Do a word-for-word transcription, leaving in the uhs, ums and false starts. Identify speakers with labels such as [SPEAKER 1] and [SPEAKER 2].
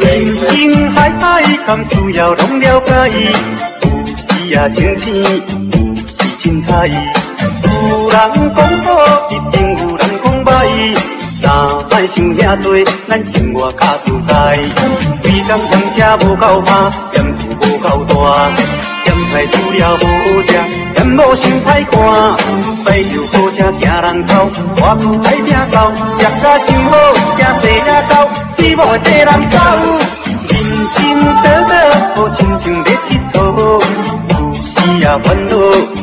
[SPEAKER 1] 人生海海，甘需要拢了解？有时啊清醒，有时凊彩。有人讲好，一定有人讲歹。若莫想遐多，咱生活较自在。规工汤吃无够饱，咸厝无够大，咸菜煮了无好食，咸某伤歹看。摆酒好车行人口，大厝歹摒扫，食甲伤好，惊细仔狗，死某会跟人走。人生短短，好亲像咧佚佗，有时啊烦恼。